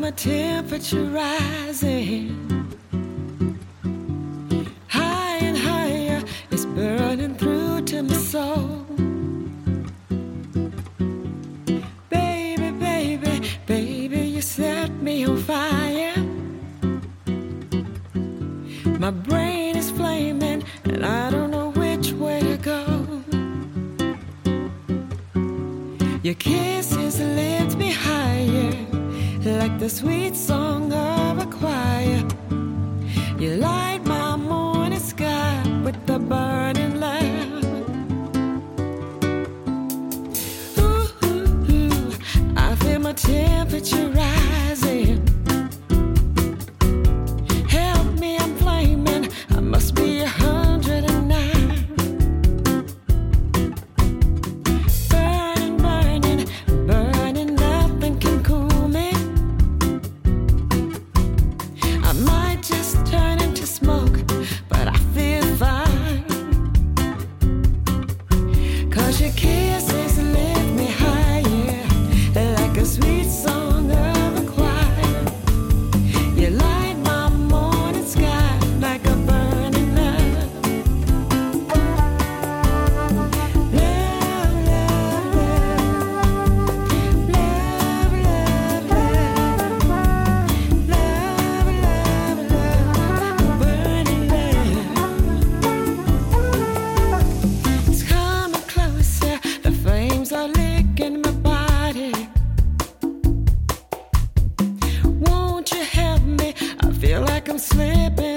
temperature rising high and higher, it's burning through to my soul. Baby, baby, baby, you set me on fire. My brain is flaming and I don't know which way to go. Your kisses lift me higher, like the sweet song of a choir. You light my morning sky with the burning lamp. Ooh, ooh, ooh, I feel my temperature rising. Help me, I'm flaming, I must be 109. Burning, burning, burning, nothing can cool me. I might just turn into smoke, but I feel fine. 'Cause your kisses lift me higher, like a sweet song of a choir. You light my morning sky like a burning love. Love, love, love. Love, love, love. Love, love, love. Burning love. It's coming closer, the flames are licking my body. Won't you help me? I feel like I'm slipping